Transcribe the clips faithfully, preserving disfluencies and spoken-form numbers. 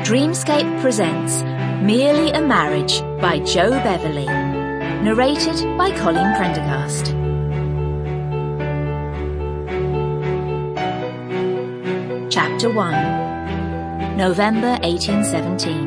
Dreamscape presents Merely a Marriage by Jo Beverley, narrated by Colleen Prendergast. Chapter one. November eighteen seventeen.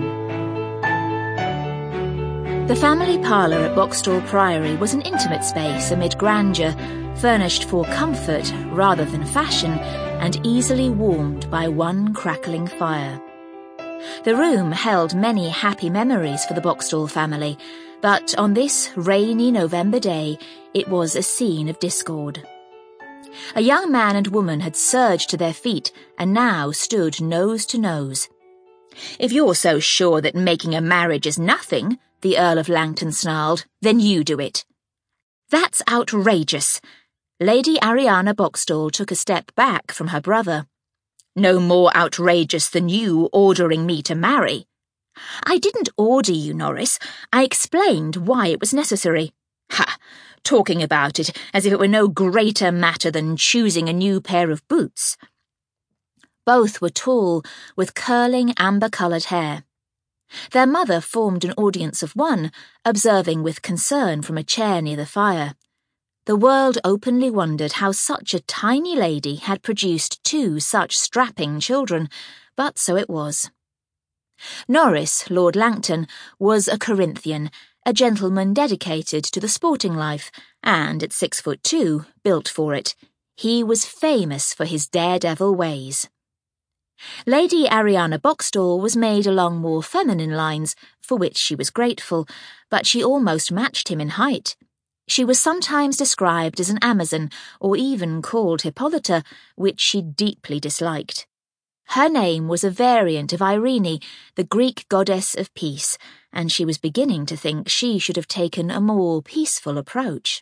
The family parlour at Boxstall Priory was an intimate space amid grandeur, furnished for comfort rather than fashion, and easily warmed by one crackling fire. The room held many happy memories for the Boxstall family, but on this rainy November day it was a scene of discord. A young man and woman had surged to their feet and now stood nose to nose. "If you're so sure that making a marriage is nothing," the Earl of Langton snarled, "then you do it." "That's outrageous." Lady Ariana Boxstall took a step back from her brother. "No more outrageous than you ordering me to marry." "I didn't order you, Norris. I explained why it was necessary." "Ha! Talking about it as if it were no greater matter than choosing a new pair of boots." Both were tall, with curling amber-coloured hair. Their mother formed an audience of one, observing with concern from a chair near the fire. The world openly wondered how such a tiny lady had produced two such strapping children, but so it was. Norris, Lord Langton, was a Corinthian, a gentleman dedicated to the sporting life, and at six foot two, built for it. He was famous for his daredevil ways. Lady Ariana Boxstall was made along more feminine lines, for which she was grateful, but she almost matched him in height. She was sometimes described as an Amazon, or even called Hippolyta, which she deeply disliked. Her name was a variant of Irene, the Greek goddess of peace, and she was beginning to think she should have taken a more peaceful approach.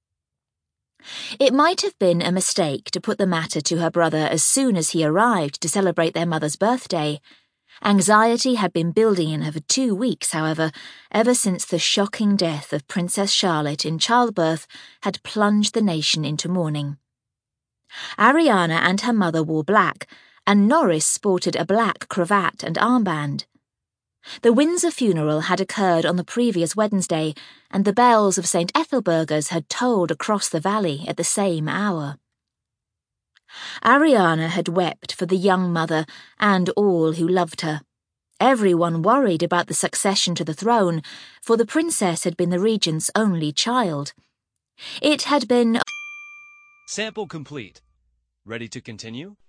It might have been a mistake to put the matter to her brother as soon as he arrived to celebrate their mother's birthday. Anxiety had been building in her for two weeks, however, ever since the shocking death of Princess Charlotte in childbirth had plunged the nation into mourning. Ariana and her mother wore black, and Norris sported a black cravat and armband. The Windsor funeral had occurred on the previous Wednesday, and the bells of Saint Ethelburga's had tolled across the valley at the same hour. Ariana had wept for the young mother and all who loved her. Everyone worried about the succession to the throne, for the princess had been the regent's only child. It had been... Sample complete. Ready to continue?